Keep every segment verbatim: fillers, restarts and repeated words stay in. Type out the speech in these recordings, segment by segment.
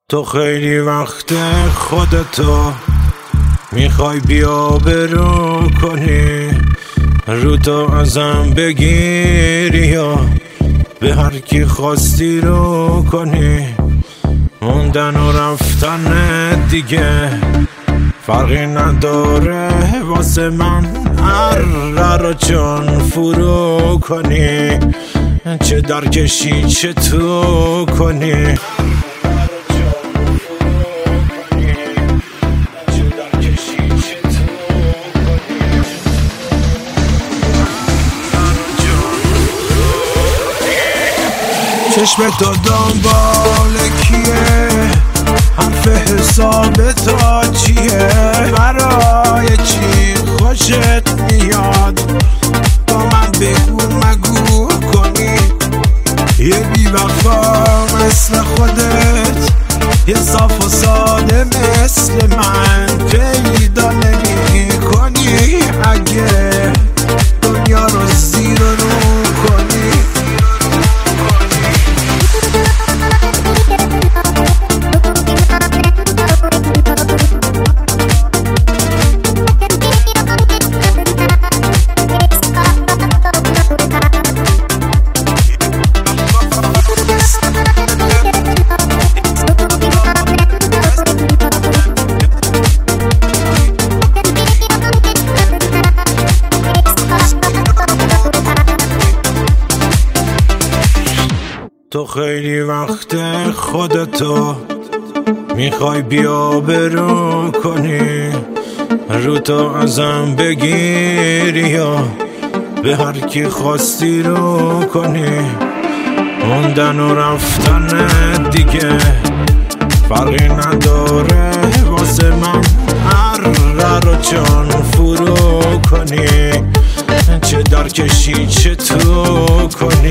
تو خیلی وقت خودتو میخوای بیا برو کنی، رو تو ازم بگیری یا به هر کی خواستی رو کنی. موندن و رفتن دیگه فرقی نداره واسه من، هر رو چون فرو کنی، چه درکشی چه تو کنی. چشم تو دنبال کیه؟ حرف حساب تا چیه؟ برای چی خوشت میاد با من بگو مگو کنی؟ یه بی‌وفا مثل خودت، یه صاف و ساده مثل من پیدا نمی کنی. اگه دنیا رو زیر و رو کنی، تو خیلی وقت خودتو میخوای بیا برو کنی، رو تو ازم بگیری یا به هر کی خواستی رو کنی. موندن و رفتن دیگه فرقی نداره واسه من، هر رو چون فرو کنی، چه درکشی چه تو کنی.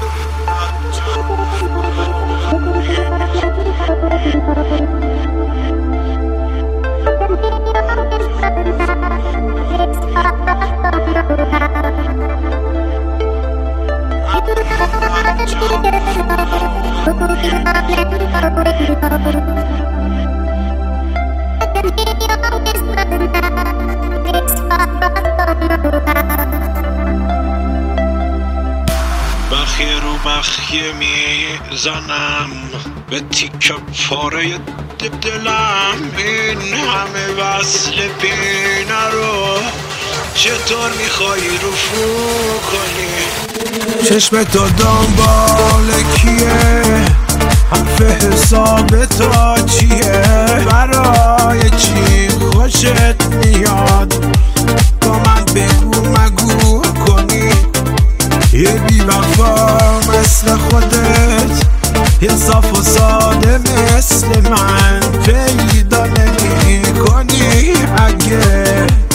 بخیه رو بخیه میزنم به تیکه پاره دلم، این همه وصل پینه رو چطور میخوای رفو کنی؟ چشم تو دنبال کیه؟ حرف حساب تا چیه؟ برای چی خوشت میاد با من بگو مگو کنی؟ یه بی‌وفا مثل خودت، یه صاف و ساده مثل من پیدا نمی کنی. اگه